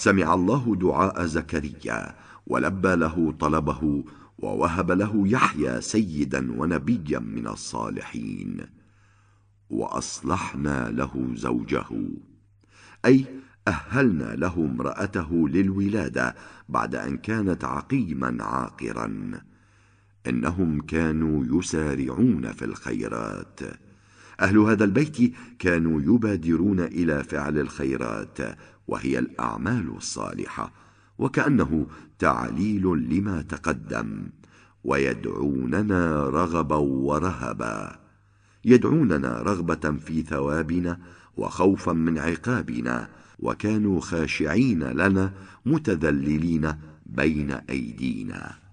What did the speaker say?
سمع الله دعاء زكريا ولبى له طلبه، ووهب له يحيى سيدا ونبيا من الصالحين. وأصلحنا له زوجه، أي أهلنا له امرأته للولادة بعد أن كانت عقيما عاقرا. إنهم كانوا يسارعون في الخيرات. أهل هذا البيت كانوا يبادرون إلى فعل الخيرات، وهي الأعمال الصالحة، وكأنه تعليل لما تقدم. ويدعوننا رغبا ورهبا، يدعوننا رغبة في ثوابنا وخوفا من عقابنا، وكانوا خاشعين لنا متذللين بين أيدينا.